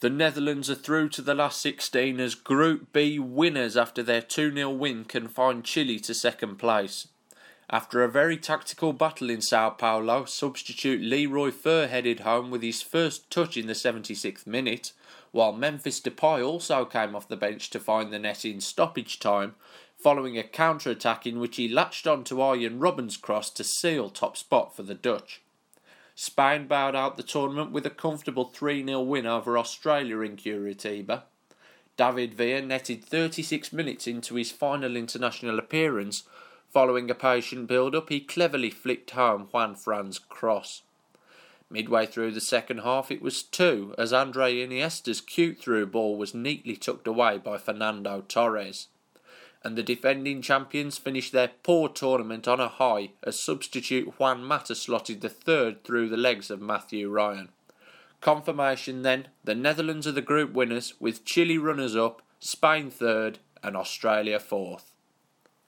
The Netherlands are through to the last 16 as Group B winners after their 2-0 win confined Chile to second place. After a very tactical battle in Sao Paulo, substitute Leroy Fer headed home with his first touch in the 76th minute, while Memphis Depay also came off the bench to find the net in stoppage time, following a counter-attack in which he latched onto Arjen Robben's cross to seal top spot for the Dutch. Spain bowed out the tournament with a comfortable 3-0 win over Australia in Curitiba. David Villa netted 36 minutes into his final international appearance. Following a patient build-up, he cleverly flicked home Juan Fran's cross. Midway through the second half it was 2 as Andre Iniesta's cute through ball was neatly tucked away by Fernando Torres. And the defending champions finished their poor tournament on a high as substitute Juan Mata slotted the third through the legs of Matthew Ryan. Confirmation then, the Netherlands are the group winners with Chile runners-up, Spain third and Australia fourth.